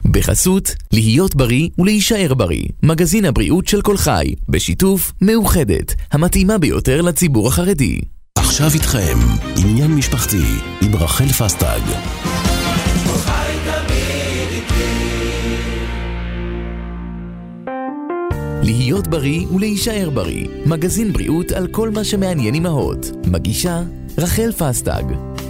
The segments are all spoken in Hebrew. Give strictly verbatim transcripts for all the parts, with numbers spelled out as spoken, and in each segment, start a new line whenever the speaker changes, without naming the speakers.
בחסות להיות בריא ולהישאר בריא, מגזין הבריאות של כל חי, בשיתוף מאוחדת, המתאימה ביותר לציבור החרדי.
עכשיו איתכם עניין משפחתי עם רחל פסטג.
להיות בריא ולהישאר בריא, מגזין בריאות על כל מה שמעניין אמהות. מגישה רחל פסטג.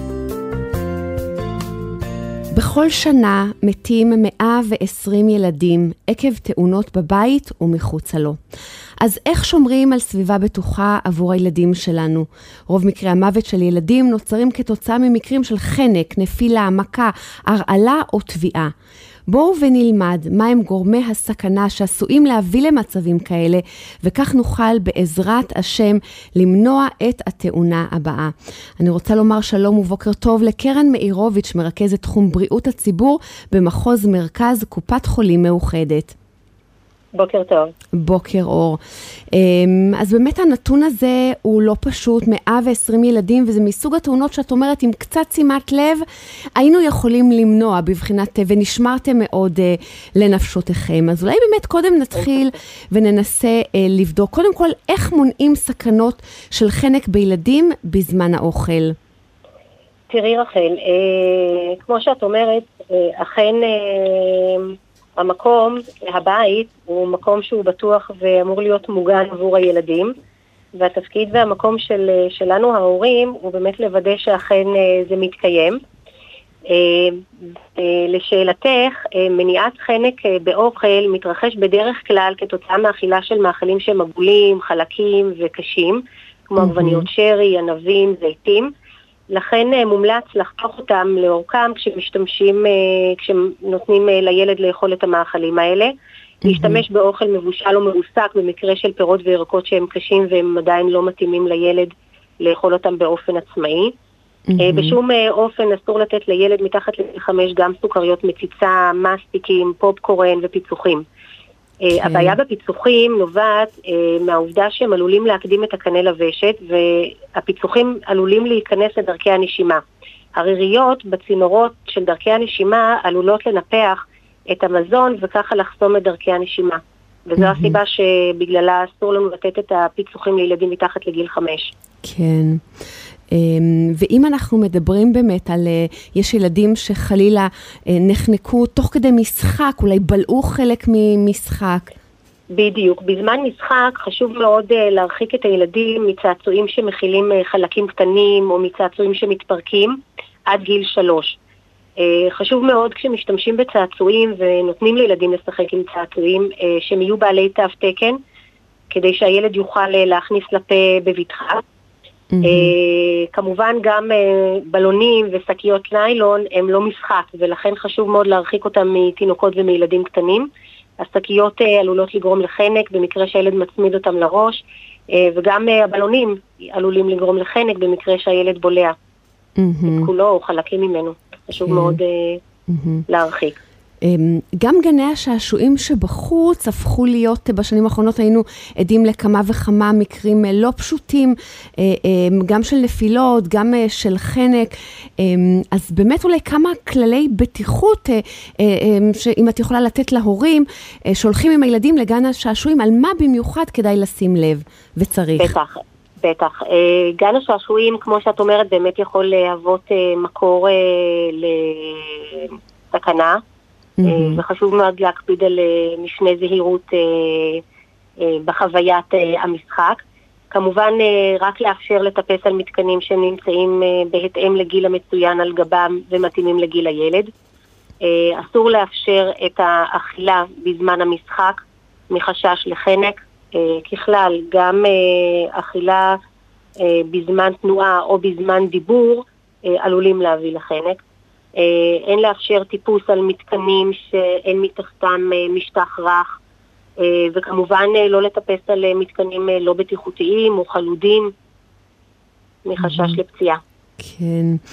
בכל שנה מתים מאה ועשרים ילדים עקב תאונות בבית ומחוצה לו. אז איך שומרים על סביבה בטוחה עבור הילדים שלנו? רוב מקרי המוות של ילדים נוצרים כתוצאה ממקרים של חנק, נפילה, מכה, הרעלה או תביעה. בואו ונלמד מהם גורמי הסכנה שעשויים להביא למצבים כאלה, וכך נוכל בעזרת השם למנוע את התאונה הבאה. אני רוצה לומר שלום ובוקר טוב לקרן מאירוביץ', מרכזת תחום בריאות הציבור במחוז מרכז קופת חולים מאוחדת.
בוקר טוב.
בוקר אור. אז באמת הנתון הזה הוא לא פשוט, מאה ועשרים ילדים, וזה מסוג התאונות שאת אומרת, עם קצת שימת לב, היינו יכולים למנוע בבחינת, ונשמרתם מאוד לנפשותיכם. אז אולי באמת קודם נתחיל וננסה לבדוק, קודם כל, איך מונעים סכנות של חנק בילדים בזמן האוכל?
תראי רחל, כמו שאת אומרת, אכן המקום, הבית, הוא מקום שהוא בטוח ואמור להיות מוגן עבור הילדים, והתפקיד והמקום של, שלנו ההורים הוא באמת לוודא שאכן זה מתקיים. לשאלתך, מניעת חנק באוכל מתרחש בדרך כלל כתוצאה מאכילה של מאכלים שהם עגולים, חלקים וקשים, כמו עגבניות שרי, ענבים, זיתים. לכן מומלץ לחתוך אותם לאורכם כשמשתמשים, כשנותנים לילד לאכול את המאכלים האלה. להשתמש באוכל מבושל או מרוסק במקרה של פירות וירקות שהם קשים והם עדיין לא מתאימים לילד לאכול אותם באופן עצמאי. בשום אופן אסור לתת לילד מתחת לחמש גם סוכריות מציצה, מסטיקים, פופקורן ופיצוחים. הבעיה בפיצוחים נובעת מהעובדה שהם עלולים להקדים את הקנה לוושת, והפיצוחים עלולים להיכנס לדרכי הנשימה. הריריות בצינורות של דרכי הנשימה עלולות לנפח את המזון וככה לחסום את דרכי הנשימה. וזו הסיבה שבגללה אסור לנו לתת את הפיצוחים לילדים מתחת לגיל חמש.
כן. ואם אנחנו מדברים באמת על, יש ילדים שחלילה נחנקו תוך כדי משחק, אולי בלעו חלק ממשחק.
בדיוק, בזמן משחק חשוב מאוד להרחיק את הילדים מצעצועים שמכילים חלקים קטנים או מצעצועים שמתפרקים עד גיל שלוש. חשוב מאוד כשמשתמשים בצעצועים ונותנים לילדים לשחק עם צעצועים שהם יהיו בעלי תו תקן, כדי שהילד יוכל להכניס לפה בבטחה. Mm-hmm. Uh, כמובן גם uh, בלונים ושקיות ניילון הם לא משחק, ולכן חשוב מאוד להרחיק אותם מתינוקות ומילדים קטנים. השקיות uh, עלולות לגרום לחנק במקרה שהילד מצמיד אותם לראש, uh, וגם uh, הבלונים עלולים לגרום לחנק במקרה שהילד בולע mm-hmm. את כולו או חלקים ממנו. חשוב okay. מאוד uh, mm-hmm. להרחיק.
גם גני השעשועים שבחוץ הפכו להיות, בשנים האחרונות היינו עדים לכמה וכמה מקרים לא פשוטים, גם של נפילות, גם של חנק. אז באמת אולי כמה כללי בטיחות, שאם את יכולה לתת להורים, שהולכים עם הילדים לגן השעשועים, על מה במיוחד כדאי לשים לב וצריך?
בטח. בטח. גן השעשועים, כמו שאת אומרת, באמת יכול להוות מקור לסכנה. וחשוב מאוד להקפיד על משנה זהירות בחוויית המשחק. כמובן רק לאפשר לטפס על מתקנים שנמצאים בהתאם לגיל המצוין על גבם ומתאימים לגיל הילד. אסור לאפשר את האכילה בזמן המשחק מחשש לחנק. ככלל, גם אכילה בזמן תנועה או בזמן דיבור עלולים להביא לחנק. אין לאפשר טיפוס על מתקנים שאין מתחתם משטח רך, וכמובן לא לטפס על מתקנים לא בטיחותיים או חלודים מחשש לפציעה.
כן.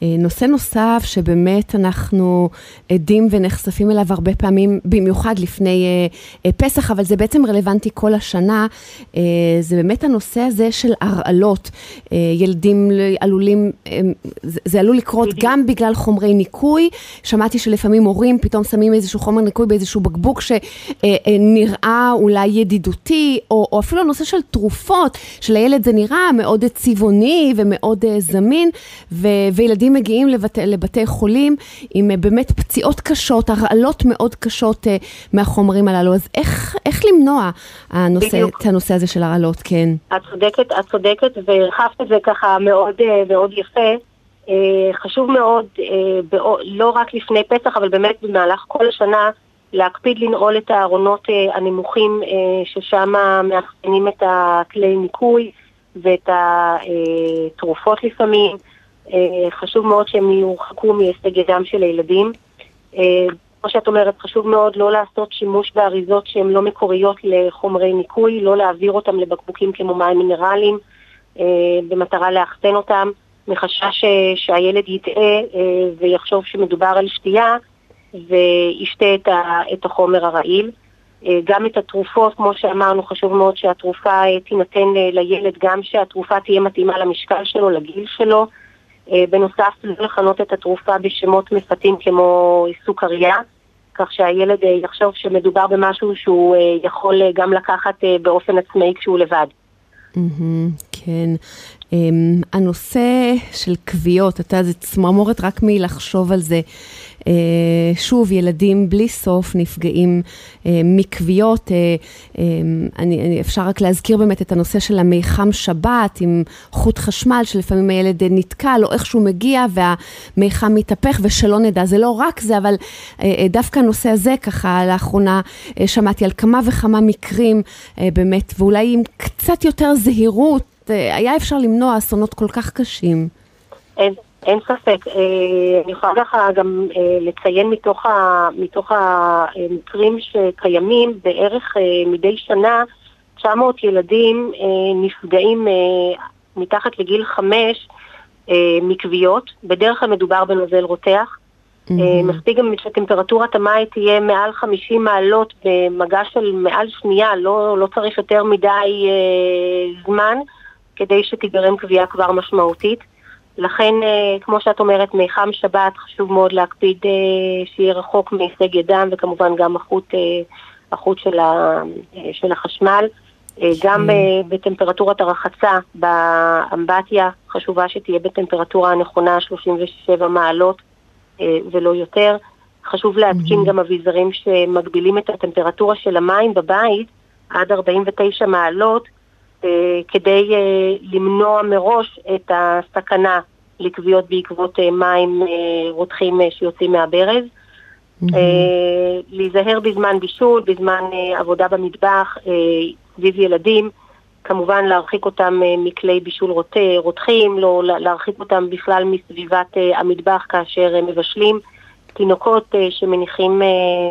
נושא נוסף שבאמת אנחנו עדים ונחשפים אליו הרבה פעמים, במיוחד לפני פסח, אבל זה בעצם רלוונטי כל השנה, זה באמת הנושא הזה של הרעלות. ילדים עלולים, זה עלול לקרות גם בגלל חומרי ניקוי. שמעתי שלפעמים הורים פתאום שמים איזשהו חומר ניקוי באיזשהו בקבוק שנראה אולי ידידותי, או, או אפילו הנושא של תרופות, שלילד זה נראה מאוד צבעוני ומאוד זמין, ו, וילדים מגיעים לבתי, לבתי חולים עם באמת פציעות קשות, הרעלות מאוד קשות מהחומרים הללו. אז איך, איך למנוע הנושא, את הנושא הזה של הרעלות? כן.
את צודקת, את צודקת, והרחבת את זה ככה מאוד, מאוד יפה. חשוב מאוד, לא רק לפני פסח, אבל באמת במהלך כל השנה, להקפיד לנעול את הארונות הנמוכים, ששם מאחסנים את הכלי ניקוי ואת התרופות לפעמים. חשוב מאוד שהם יורחקו מהישג ידם של הילדים. כמו שאת אומרת, חשוב מאוד לא לעשות שימוש באריזות שהן לא מקוריות לחומרי ניקוי, לא להעביר אותם לבקבוקים כמו מים מינרליים, במטרה לאחסן אותם, מחשש שהילד יטעה ויחשוב שמדובר על שתייה, וישתה את, ה, את החומר הרעיל. גם את התרופות, כמו שאמרנו, חשוב מאוד שהתרופה תינתן לילד, גם שהתרופה תהיה מתאימה למשקל שלו, לגיל שלו. בנוסף, לא לכנות את התרופה בשמות מפתים כמו סוכריה, כך שהילד יחשוב שמדובר במשהו שהוא יכול גם לקחת באופן עצמאי כשהוא לבד.
כן. הנושא של כוויות, אתה זה צמרמורת רק מלחשוב על זה. שוב, ילדים בלי סוף נפגעים מכוויות. אני, אפשר רק להזכיר באמת את הנושא של המיחם שבת עם חוט חשמל, שלפעמים הילד נתקע או איכשהו מגיע והמיחם מתהפך ושלא נדע. זה לא רק זה, אבל דווקא הנושא הזה ככה לאחרונה שמעתי על כמה וכמה מקרים באמת, ואולי עם קצת יותר זהירות היה אפשר למנוע אסונות כל כך קשים.
אין, אין ספק. אני יכולה ככה גם לציין מתוך, ה, מתוך המקרים שקיימים, בערך מדי שנה, תשע מאות ילדים נפגעים מתחת לגיל חמש מכוויות. בדרך כלל מדובר בנוזל רותח. Mm-hmm. מספיק גם שטמפרטורת המים תהיה מעל חמישים מעלות במגע של מעל שנייה, לא, לא צריך יותר מדי זמן, כדי שתגרם כוויה כבר משמעותית. לכן, כמו שאת אומרת, מיחם שבת חשוב מאוד להקפיד שיהיה רחוק מהישג ידם, וכמובן גם החוט, החוט של, ה, של החשמל. גם בטמפרטורת הרחצה, באמבטיה, חשובה שתהיה בטמפרטורה הנכונה, שלושים ושבע מעלות ולא יותר. חשוב להתקין גם אביזרים שמגבילים את הטמפרטורה של המים בבית עד ארבעים ותשע מעלות, כדי למנוע מראש את הסכנה לכוויות בעקבות מים רותחים שיוצאים מהברז. להיזהר בזמן בישול, בזמן עבודה במטבח, סביב ילדים, כמובן להרחיק אותם מכלי בישול רותחים, לא להרחיק אותם בכלל מסביבת המטבח כאשר מבשלים. תינוקות שמניחים,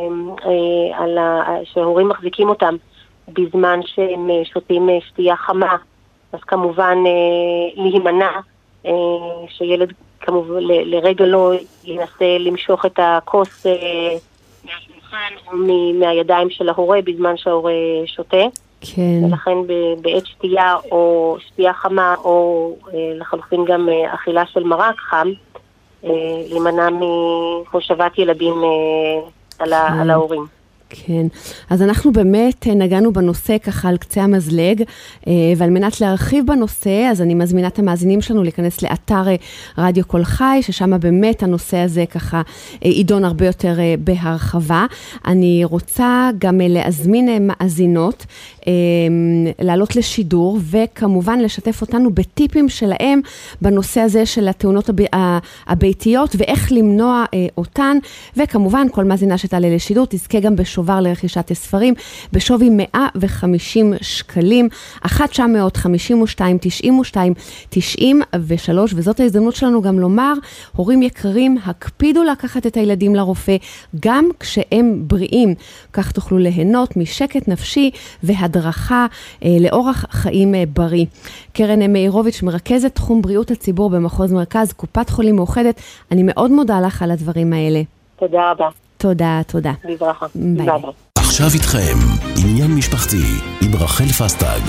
שההורים מחזיקים אותם בזמן שהם שותים שתייה חמה, אז כמובן להימנע שילד כמובן לרגע לא ינסה למשוך את הכוס מהשולחן או מהידיים של ההורה בזמן שההורה שותה.
כן.
ולכן בעת שתייה או שתייה חמה או לחלופין גם אכילה של מרק חם, להימנע מהושבת ילדים על, ה, על ההורים.
כן, אז אנחנו באמת נגענו בנושא ככה על קצה המזלג, ועל מנת להרחיב בנושא, אז אני מזמינה את המאזינים שלנו להיכנס לאתר רדיו כל חי, ששם באמת הנושא הזה ככה עידון הרבה יותר בהרחבה. אני רוצה גם להזמין מאזינות, לעלות לשידור, וכמובן לשתף אותנו בטיפים שלהם בנושא הזה של התאונות הביתיות, ואיך למנוע אותן, וכמובן כל מאזינה שתעלה לשידור תזכה גם בשורה שובר לרכישת הספרים, בשווי מאה וחמישים שקלים, אחת תשע חמש שתיים תשעים ושתיים תשעים ושלוש, וזאת ההזדמנות שלנו גם לומר, הורים יקרים, הקפידו לקחת את הילדים לרופא, גם כשהם בריאים, כך תוכלו ליהנות משקט נפשי והדרכה אה, לאורח חיים אה, בריא. קרן מאירוביץ', מרכזת תחום בריאות הציבור במחוז מרכז, קופת חולים מאוחדת, אני מאוד מודה לך על הדברים האלה.
תודה רבה.
תודה, תודה.
בברכה.
ביי.
ביי.
עכשיו איתכם, עניין משפחתי עם רחל פסטג.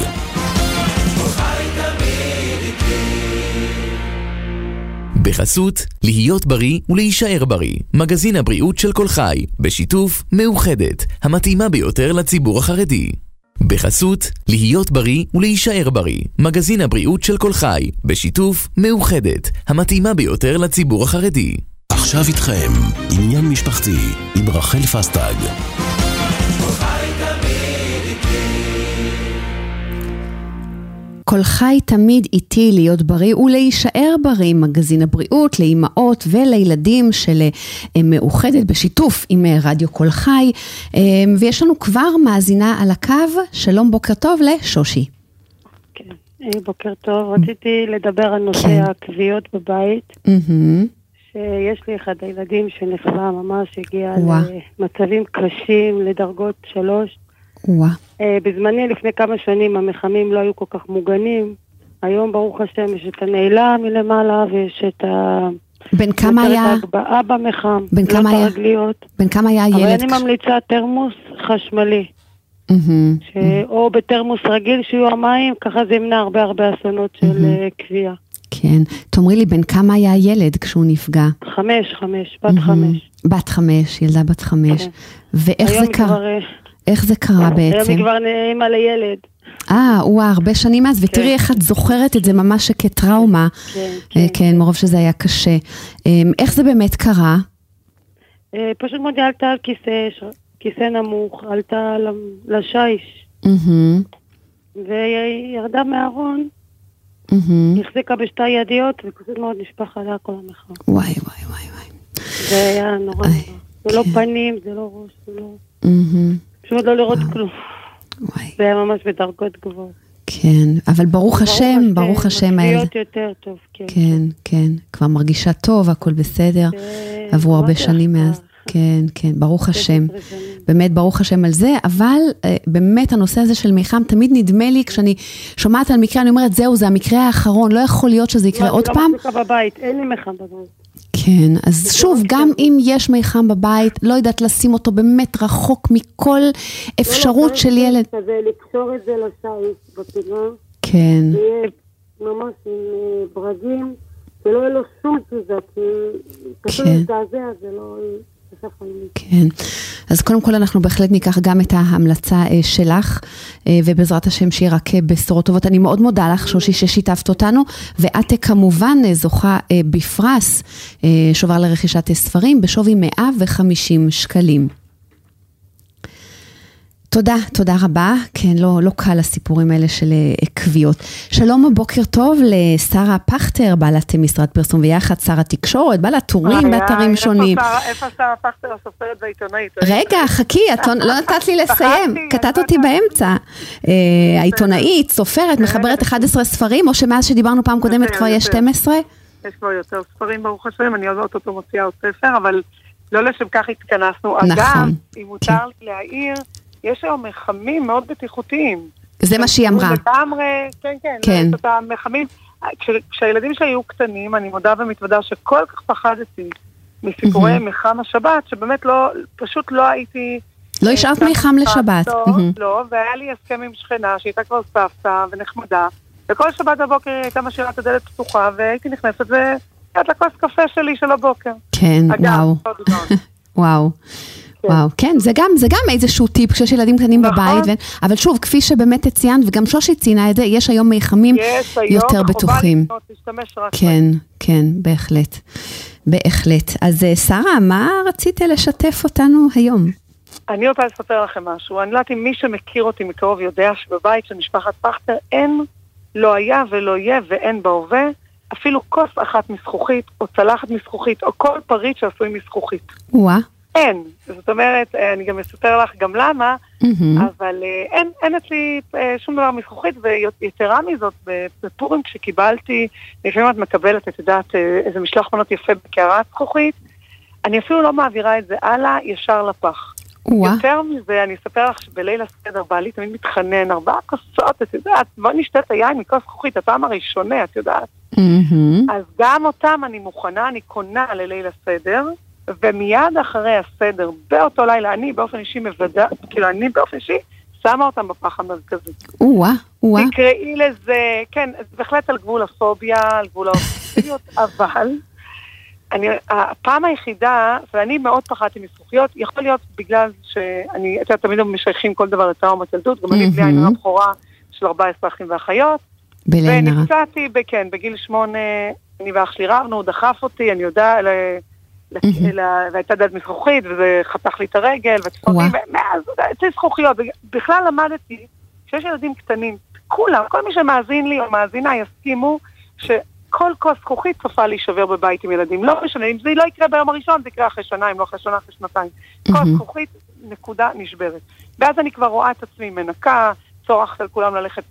בחסות, להיות בריא ולהישאר בריא. מגזין הבריאות של כל חי, בשיתוף מאוחדת, המתאימה ביותר לציבור החרדי. בחסות, להיות בריא ולהישאר בריא. מגזין הבריאות של כל חי, בשיתוף מאוחדת, המתאימה ביותר לציבור החרדי.
עכשיו איתכם, עניין משפחתי עם רחל פסטג.
כל חי תמיד איתי להיות בריא ולהישאר בריא, מגזין הבריאות לאימהות ולילדים של מאוחדת בשיתוף עם רדיו כל חי, ויש לנו כבר מאזינה על הקו. שלום, בוקר טוב לשושי.
כן, בוקר טוב. רציתי לדבר על נושא
כן.
הכוויות בבית.
Mm-hmm.
שיש לי אחד הילדים שנחלה ממש, הגיע
ווא.
למצבים קשים, לדרגות שלוש.
וואו.
בזמני לפני כמה שנים המחמים לא היו כל כך מוגנים. היום ברוך השם יש את הנעילה מלמעלה ויש את ה...
בן כמה היה?
ההגבהה במחם.
בן כמה היה?
הרגליות.
בן כמה היה
אבל
ילד?
אני ממליצה תרמוס חשמלי.
Mm-hmm.
ש... או בתרמוס רגיל שיהיו המים, ככה זה ימנע הרבה הרבה אסונות של mm-hmm. קביעה.
כן. תאמרי לי, בן כמה היה ילד כשהוא נפגע?
חמש, חמש, בת
Mm-hmm.
חמש.
בת חמש, ילדה בת חמש.
כן.
ואיך זה קרה?
כבר...
איך זה קרה בעצם?
היום היא כבר נעימה לילד.
אה, וואו, הרבה שנים אז, ותראי איך את זוכרת את זה ממש כטראומה.
כן,
כן. כן, מרוב שזה היה קשה. איך זה באמת קרה?
פשוט מאוד היא עלתה על כיסא, כיסא נמוך, עלתה לשיש, והיא ירדה מהארון, החזיקה בשתי ידיות, ופשוט מאוד נשפך עליה כל המחר.
וואי, וואי, וואי, וואי.
זה היה נורא. זה לא פנים, זה לא ראש, זה לא... פשוט לא לראות כלום. זה היה ממש בדרגות גבוהות.
כן, אבל ברוך השם, ברוך השם.
להיות יותר טוב, כן.
כן, כן, כבר מרגישה טוב, הכל בסדר. עברו הרבה שנים מאז. כן, כן, ברוך השם. באמת ברוך השם על זה, אבל באמת הנושא הזה של מיחם תמיד נדמה לי, כשאני שומעת על מקרה, אני אומרת, זהו, זה המקרה האחרון, לא יכול להיות שזה יקרה עוד פעם.
לא, אני לא מחזיקה בבית, אין לי מיחם בבית.
כן, אז שוב, גם אם יש מיחם בבית, לא יודעת לשים אותו באמת רחוק מכל אפשרות של ילד.
זה לקשור את זה לשיש בפינה.
כן.
זה יהיה ממש עם ברגים, ולא יהיה לו שום תזוזה, כי קשור להזדעזע, זה לא...
כן, אז קודם כל אנחנו בהחלט ניקח גם את ההמלצה שלך, ובעזרת השם שיהיה רק בשורות טובות. אני מאוד מודה לך, שושי, ששיתפת אותנו, ואת כמובן זוכה בפרס שובר לרכישת ספרים בשווי מאה וחמישים שקלים. תודה, תודה רבה. כן, לא, לא קל הסיפורים האלה של קביעות. שלום, בוקר טוב לשרה פכטר, בעלת משרד פרסום ויחד, שר התקשורת, בעלת טורים באתרים שונים.
איפה שרה פכטר, הסופרת והעיתונאית?
רגע, חכי, לא נתת לי לסיים, קטעת אותי באמצע. העיתונאית, סופרת, מחברת אחד עשר ספרים, או שמאז שדיברנו פעם קודמת כבר יש שתים עשרה?
יש כבר יותר ספרים, ברוך השם, אני עוד אותו מוציאה עוד ספר, אבל לא לשם כך התכנסנו. אגב, אם מותר להעיר, יש היום מחמים מאוד בטיחותיים.
זה מה שהיא אמרה.
לגמרי, כן, כן.
כן.
את המחמים. כשהילדים שלי היו קטנים, אני מודה ומתוודה שכל כך פחדתי מסיפורי מחם השבת, שבאמת לא, פשוט לא הייתי...
לא השארת מחם לשבת.
לא, לא, והיה לי הסכם עם שכנה שהייתה כבר סבתא ונחמדה, וכל שבת בבוקר הייתה משאירה את הדלת פתוחה, והייתי נכנסת ויד לכוס קפה שלי של הבוקר.
כן, וואו. וואו. וואו, כן, זה גם, זה גם איזשהו טיפ כשיש ילדים קטנים בבית, אבל שוב, כפי שבאמת ציינת, וגם שושי ציינה את זה, יש היום מיחמים יותר בטוחים. כן, כן, בהחלט, בהחלט. אז שרה, מה רצית לשתף אותנו היום?
אני רוצה לספר לכם משהו. אני לא יודעת אם מי שמכיר אותי מקרוב יודע שבבית של משפחת פכטר אין, לא היה ולא יהיה ואין בהווה, אפילו כוס אחת מזכוכית, או צלחת מזכוכית, או כל פריט שעשוי מזכוכית.
וואה.
אין. זאת אומרת, אני גם אספר לך גם למה, אבל אין, אין אצלי שום דבר מזכוכית, ויתרה מזאת, בפורים כשקיבלתי, לפעמים את מקבלת, את יודעת, איזה משלוח מנות יפה בקערת זכוכית, אני אפילו לא מעבירה את זה הלאה, ישר לפח. יותר מזה, אני אספר לך שבליל הסדר, בעלי תמיד מתחנן, ארבעה כוסות, את יודעת, בוא נשתה את היין מכוס זכוכית, הפעם הרי שונה, את יודעת. אז גם אותם אני מוכנה, אני קונה לליל הסדר, ומיד אחרי הסדר, באותו לילה, אני באופן אישי מבדה, כאילו אני באופן אישי, שמה אותם בפח המרכזי.
וואה, וואה.
תקראי לזה, כן, בהחלט על גבול הפוביה, על גבול האופציות, אבל אני, הפעם היחידה, ואני מאוד פחדתי מזכוכיות, יכול להיות בגלל שאני, אתם תמיד משייכים כל דבר לטראומת ילדות, גם אני בלי עין הרע בכורה של ארבעה עשר אחים ואחיות, ונפצעתי, כן, בגיל שמונה, אני ואח שלי רבנו, הוא דחף אותי, אני יודע, והייתה דלת מזכוכית, וזה חתך לי את הרגל, וצפורים, ומאז, זה זכוכיות, בכלל למדתי, שיש ילדים קטנים, כולם, כל מי שמאזין לי או מאזינה יסכימו, שכל כוס זכוכית צופה להישבר בבית עם ילדים, לא משנה, אם זה לא יקרה ביום הראשון, זה יקרה אחרי שנה, אם לא אחרי שנה, אחרי שנתיים, כוס זכוכית, נקודה נשברת. ואז אני כבר רואה את עצמי מנקה, צורחת על כולם ללכת,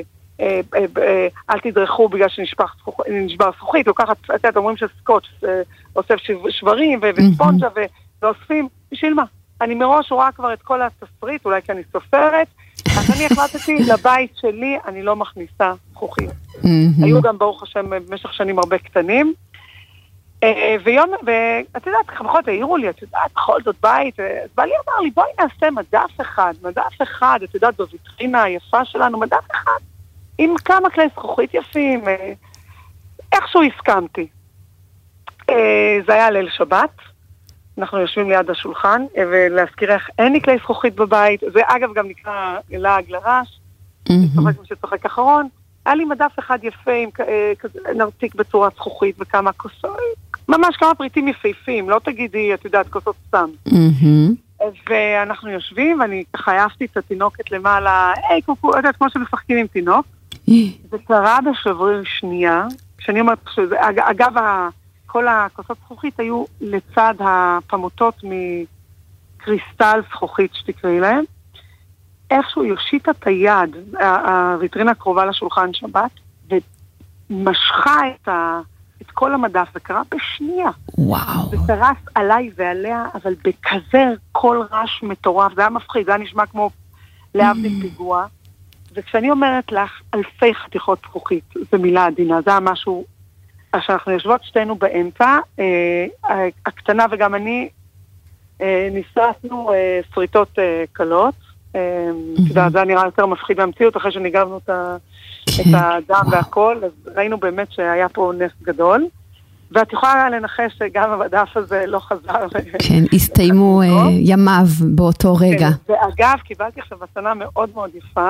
אל תדרכו בגלל שנשבר זכוכית, לוקחת, אתם אומרים שסקוץ' אוסף שברים וספונג'ה ואוספים, בשביל מה? אני מראש רואה כבר את כל התסריט, אולי כי אני סופרת, אז אני החלטתי לבית שלי, אני לא מכניסה זכוכית. היו גם ברוך השם במשך שנים הרבה קטנים, ויום, ואת יודעת, חמכות העירו לי, את יודעת, בכל זאת בית, אז בעלי אמר לי, בואי נעשה מדף אחד, מדף אחד, את יודעת, בוויטרינה היפה שלנו, מדף אחד, עם כמה כלי זכוכית יפים, איכשהו הסכמתי. זה היה ליל שבת, אנחנו יושבים ליד השולחן, ולהזכיר איך אין לי כלי זכוכית בבית, זה אגב גם נקרא לעג לרש, צוחק שצוחק אחרון, היה לי מדף אחד יפה, עם נרתיק בצורת זכוכית וכמה כוסות, ממש כמה פריטים יפהפים, לא תגידי, את יודעת, כוסות סתם. ואנחנו יושבים, ואני ככה העפתי את התינוקת למעלה, היי קוקו, את יודעת, כמו שמשחקים עם תינוק, זה קרה בשבריר שנייה, כשאני אומרת שזה, אגב, כל הכוסות זכוכית היו לצד הפמוטות מקריסטל זכוכית שתקראי להם, איכשהו יושיטה את היד, הוויטרינה הקרובה לשולחן שבת, ומשכה את, ה, את כל המדף, וקרה בשנייה.
וואו.
וקרס עליי ועליה, אבל בכזה כל רעש מטורף, זה היה מפחיד, זה היה נשמע כמו להבדיל פיגוע, וכשאני אומרת לך אלפי חתיכות זכוכית, זו מילה עדינה, זה היה משהו, שאנחנו יושבות שתינו באמצע, אה, הקטנה וגם אני, אה, ניססנו אה, שריטות אה, קלות, זה נראה יותר מפחיד מהמציאות, אחרי שניגבנו את הדם והכל, אז ראינו באמת שהיה פה נס גדול, ואת יכולה לנחש שגם המדף הזה לא חזר.
כן, הסתיימו ימיו באותו רגע.
ואגב, קיבלתי עכשיו מתנה מאוד מאוד יפה,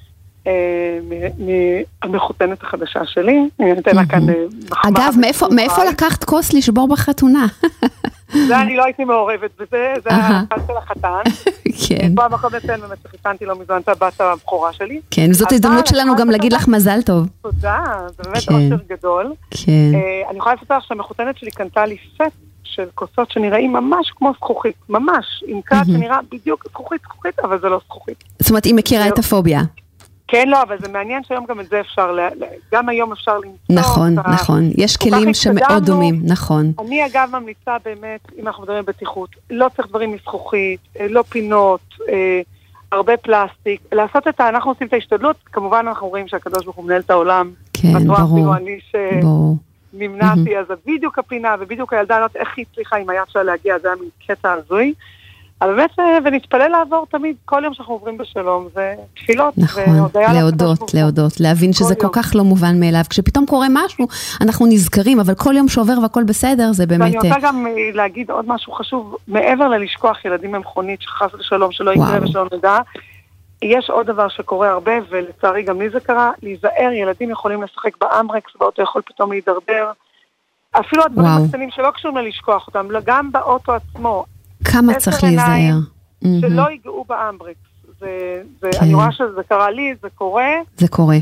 מהמחותנת החדשה שלי, אני נותן לה כאן מחמאה.
אגב, מאיפה לקחת כוס לשבור בחתונה?
זה אני לא הייתי מעורבת בזה, זה החד של החתן.
כן.
פה המקום לציין באמת שחיתנתי לו מזמן את הבת הבכורה שלי.
כן, זאת הזדמנות שלנו גם להגיד לך מזל טוב.
תודה, זה באמת אושר גדול.
כן.
אני יכולה לפתח שהמחותנת שלי קנתה לי סט של כוסות שנראים ממש כמו זכוכית, ממש, עם כת שנראה בדיוק זכוכית, זכוכית, אבל זה לא זכוכית.
זאת אומרת, היא מכירה את הפוביה.
כן, לא, אבל זה מעניין שהיום גם את זה אפשר, גם היום אפשר למצוא.
נכון, נכון. יש כלים שמאוד דומים, נכון.
אני אגב ממליצה באמת, אם אנחנו מדברים בטיחות, לא צריך דברים מזכוכית, לא פינות, הרבה פלסטיק, לעשות את ה... אנחנו עושים את ההשתדלות, כמובן אנחנו רואים שהקדוש ברוך הוא מנהל את העולם.
כן, ברור.
אני שנמנעתי, אז בדיוק הפינה ובדיוק הילדה, לא איך היא הצליחה עם היד שלה להגיע, זה היה מקטע הזוי. אבל באמת, ונתפלל לעבור תמיד, כל יום שאנחנו עוברים בשלום, זה תפילות.
נכון, להודות, להודות, להבין שזה כל כך לא מובן מאליו. כשפתאום קורה משהו, אנחנו נזכרים, אבל כל יום שעובר והכל בסדר, זה באמת...
ואני רוצה גם להגיד עוד משהו חשוב, מעבר ללשכוח ילדים ממכונית, שחס ושלום, שלא יקרה ושלא נדע, יש עוד דבר שקורה הרבה, ולצערי גם לי זה קרה, להיזהר, ילדים יכולים לשחק באמברקס, באוטו יכול פתאום להידרדר, אפילו הדברים הקטנים שלא קשורים ללשכוח אותם, גם באוטו עצמו,
כמה צריך להיזהר.
שלא ייגעו באמברקס. אני רואה שזה קרה לי, זה קורה.
זה קורה.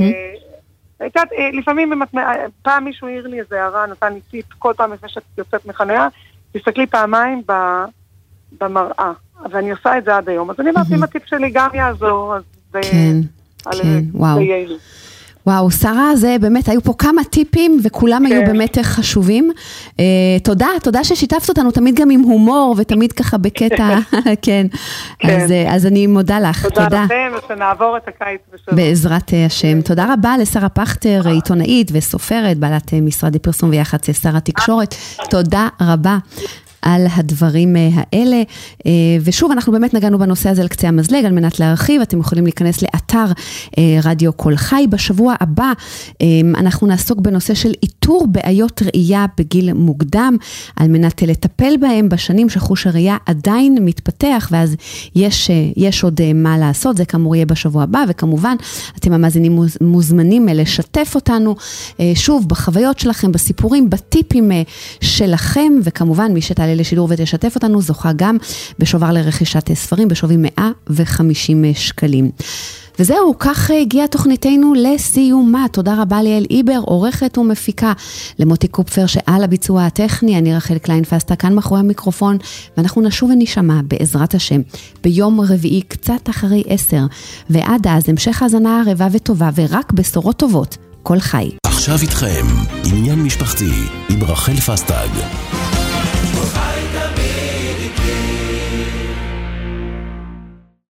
לפעמים, פעם מישהו העיר לי איזה הערה, נתן לי טיפ, כל פעם לפני שאת יוצאת מחניה, תסתכלי פעמיים במראה, ואני עושה את זה עד היום. אז אני אמרתי, אם הטיפ שלי גם יעזור, אז זה...
כן, כן, וואו. וואו, שרה, זה באמת, היו פה כמה טיפים, וכולם היו באמת חשובים. תודה, תודה ששיתפת אותנו, תמיד גם עם הומור, ותמיד ככה בקטע, כן. אז אני מודה לך, תודה.
תודה לכם, ושנעבור את הקיץ בשלום.
בעזרת השם. תודה רבה לשרה פכטר, עיתונאית וסופרת, בעלת משרד פרסום ויח"צ שר התקשורת. תודה רבה על הדברים האלה, ושוב אנחנו באמת נגענו בנושא הזה על קצה המזלג, על מנת להרחיב, אתם יכולים להיכנס לאתר רדיו קול חי. בשבוע הבא אנחנו נעסוק בנושא של איתור בעיות ראייה בגיל מוקדם, על מנת לטפל בהם בשנים שחוש הראייה עדיין מתפתח, ואז יש, יש עוד מה לעשות, זה כאמור יהיה בשבוע הבא, וכמובן אתם המאזינים מוזמנים לשתף אותנו, שוב בחוויות שלכם, בסיפורים, בטיפים שלכם, וכמובן מי שתעלה לשידור ותשתף אותנו, זוכה גם בשובר לרכישת ספרים, בשווי מאה וחמישים שקלים. וזהו, כך הגיעה תוכניתנו לסיומה. תודה רבה ליאל איבר, עורכת ומפיקה, למוטי קופפר שעל הביצוע הטכני, אני רחל קליין-פסטה כאן מאחורי המיקרופון, ואנחנו נשוב ונשמע בעזרת השם ביום רביעי קצת אחרי עשר, ועד אז המשך האזנה ערבה וטובה ורק בשורות טובות. קול חי.
עכשיו איתכם עניין משפחתי עם רחל פסטג.